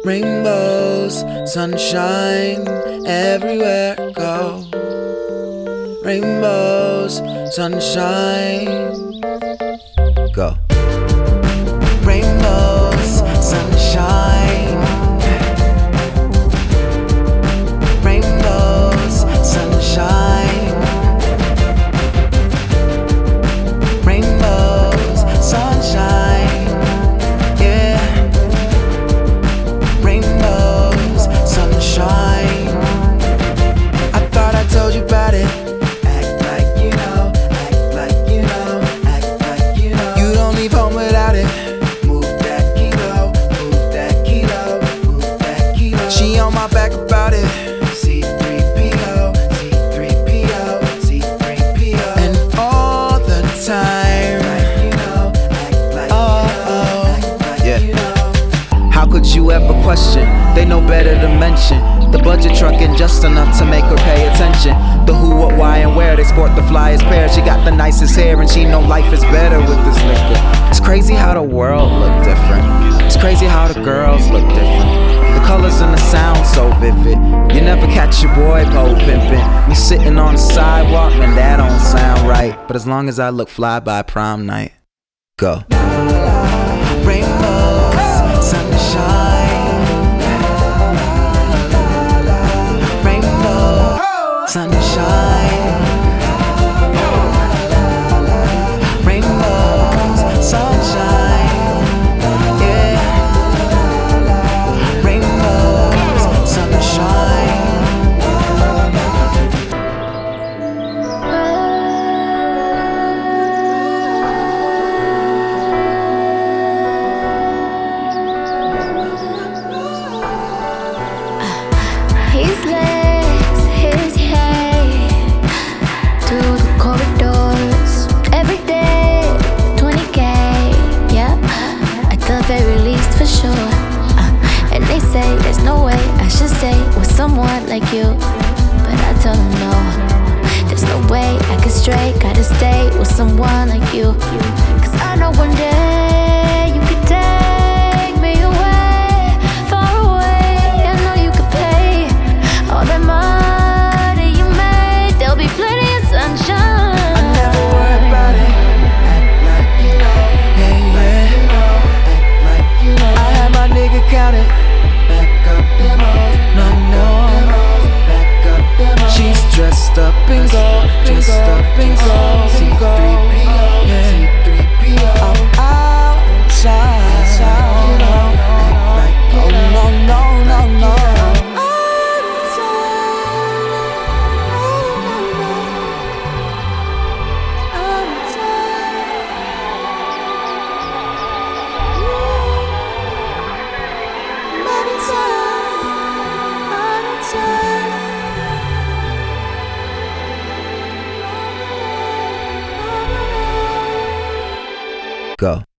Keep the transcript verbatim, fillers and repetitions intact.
Rainbows, sunshine, everywhere I go. Rainbows, sunshine, go. Rainbows, sunshine. Rainbows, sunshine. Rainbows, sunshine. Yeah. Rainbows, sunshine. I thought I told you about it. Act like you know, act like you know, act like you know. You don't leave home without it. Move that kilo, move that kilo, move that kilo. She on my back about it. C three P O, C three P O, C three P O. And all the time. Act like you know, act like oh, you know, oh. Act like yeah. You know. How could you ever question? They know better to mention. The budget trucking just enough to make her pay attention. The who, what, why, and where. They sport the flyest pair. She got the nicest hair and she know life is better with this liquor. It's crazy how the world look different. It's crazy how the girls look different. The colors and the sound so vivid. You never catch your boy pole pimpin'. Me sitting on the sidewalk and that don't sound right. But as long as I look fly by prom night, go. Rainbows, sunshine. Sunshine. Rainbows, sunshine. Yeah. Rainbows, sunshine. He's legs, his hair through the corridors every day. twenty K, yeah, at the very least for sure. Uh, and they say there's no way I should stay with someone like you, but I tell them no. There's no way I could stray, gotta stay with someone like you. Cause I know one day you could take me away, far away. I know you could pay all that money you made. There'll be plenty of sunshine. I never worry about it. Act like you know, hey yeah. Act like you know. I had my nigga count it. Back up demos, no no. Back up demos. She's dressed up in gold, dressed up in gold. C three P O, yeah. C three P O. I'm outside, you know. Act like you know, no no no no. Go.